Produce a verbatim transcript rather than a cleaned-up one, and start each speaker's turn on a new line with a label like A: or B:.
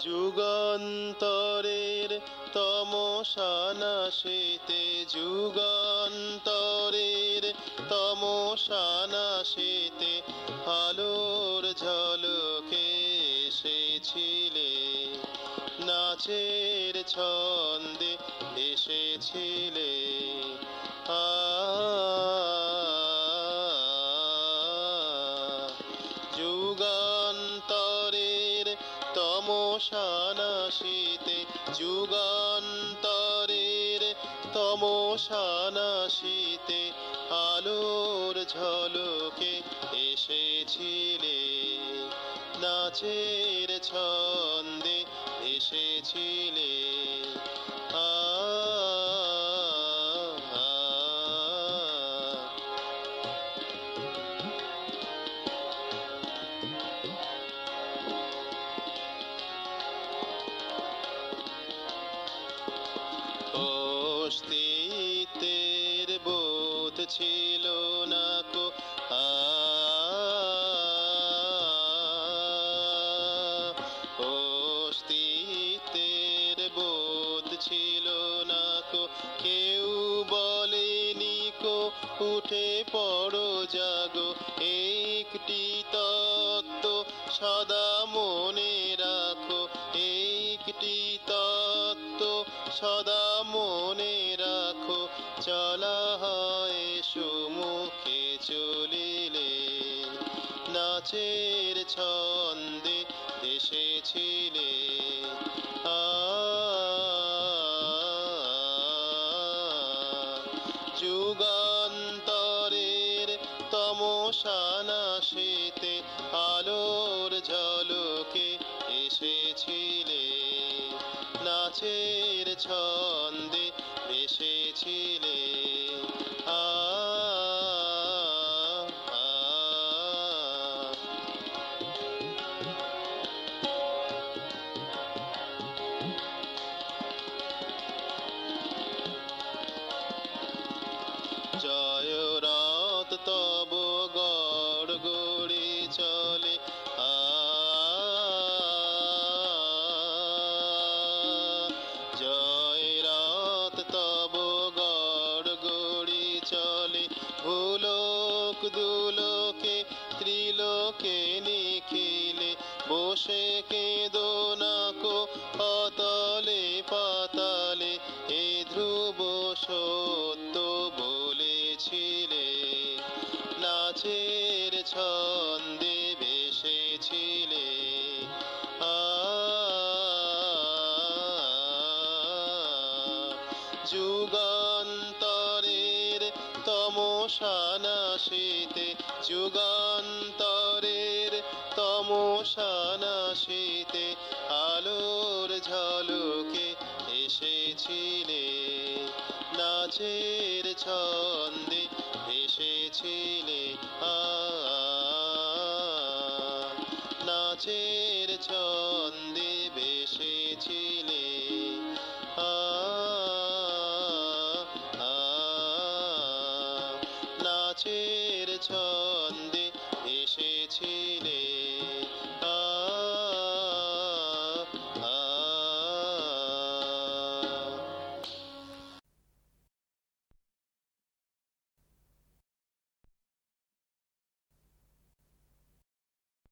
A: যুগান্তরের তমসানাশীতে যুগান্তরের তমসানাশীতে আলোর ঝলকে এসেছিলে, নাচের ছন্দে এসেছিলে। আ যুগান্তরের তমসানাশীতে যুগান্তরের তমসানাশীতে আলোর ঝলকে এসেছিলে, নাচের ছন্দে এসেছিলে। আ অস্তিত্বের বোধ ছিল না কো, আ অস্তিত্বের বোধ ছিল না কো, কেউ বলেনি কো উঠে পড়ো জাগো। একটি তত্ত্ব সদা মনে রাখো, একটি তত্ত্ব সদা মনে রাখো। চলা হয় সুমুখে চলিলে, নাচের ছন্দে এসেছিলে। আ যুগান্তরের তমসানাশীতে আলোর ঝলকে এসেছিলে, নাচের ছন্দে এসেছিলে। আ জয় রথ তব গড় গড়ে চলে, আ জয় রথ তব গড় গড়ে চলে। ভুলোক দুলোকে ত্রিলোকে নিখিলে, বসে কেঁদো না কো অতলে পাতালে। এ ধ্রুব সত্য বলেছিলে, নাচের ছন্দে ভেসেছিলে। আ যুগান্তরের তমসানাশীতে যুগান্তরের তমসানাশীতে আলোর ঝলকে এসেছিলে, নাচের ছন্দে এসেছিলে। আ নাচের ছন্দে ভেসেছিলে।